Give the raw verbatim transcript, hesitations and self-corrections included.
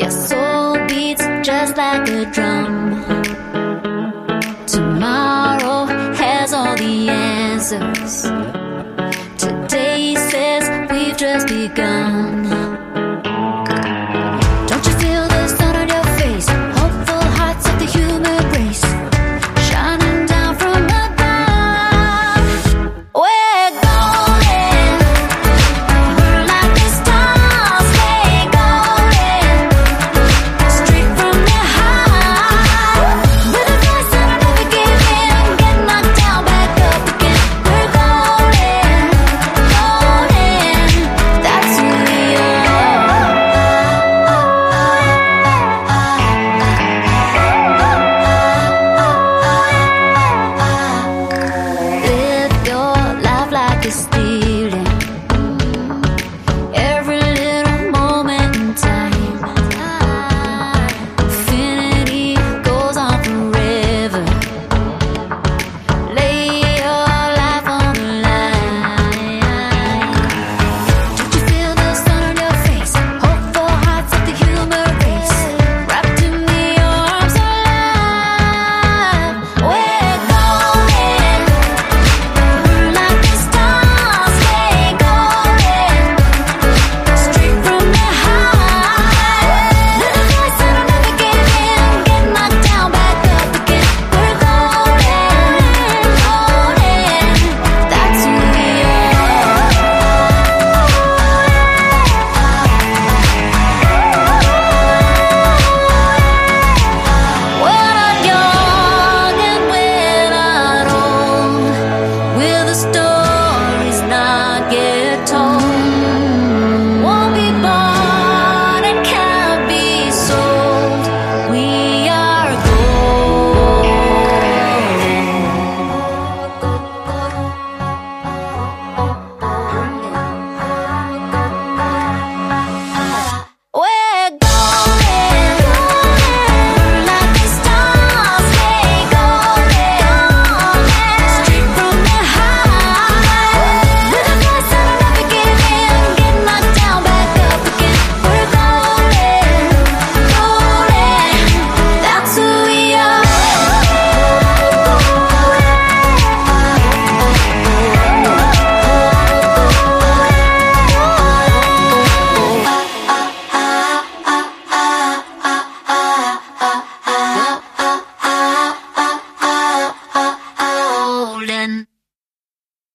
Your soul beats just like a drum. Tomorrow has all the answers. Today says we've just begun. Don't you feel the sun on your face? Hopeful hearts of the human race shining down from above. We're golden, burn like the stars. Stay golden, straight from the heart. With a voice that'll never give in, get knocked down, back up again. We're golden, golden, that's who we are. Live your life like you're stealing every little moment in time. Infinity goes on forever. Lay your life on the line. Don't you feel the sun on your face? Hopeful hearts of the human race wrapped in the arms of love. We're golden, burn like the stars. Stay golden, straight from the heart. With a voice that'll never give in, get knocked down, back up again. We're golden, golden, that's who we are. We're not young and we're not old. We're the stories not yet told. Won't be bought and can't be sold. We are golden. We're golden, burn like the stars. Stay golden, straight from the heart. With a voice that'll never give in, get knocked down, back up again. We're golden, golden, that's who we are. Golden.